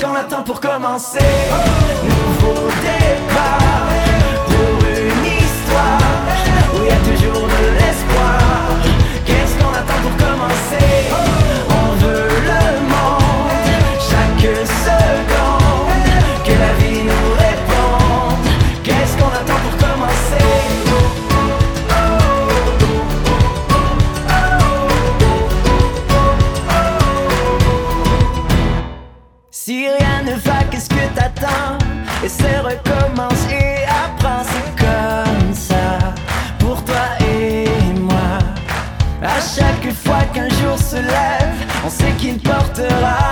qu'on attend pour commencer? Nouveau départ pour une histoire où il y a toujours de l'espoir. Qu'est-ce qu'on attend pour commencer? On veut le monde, chaque seconde, que la vie nous réponde. Qu'est-ce qu'on attend pour commencer? Si rien ne va, qu'est-ce que t'attends? Essaie, recommence et apprends, c'est comme ça pour toi et moi. À chaque fois qu'un jour se lève, on sait qu'il portera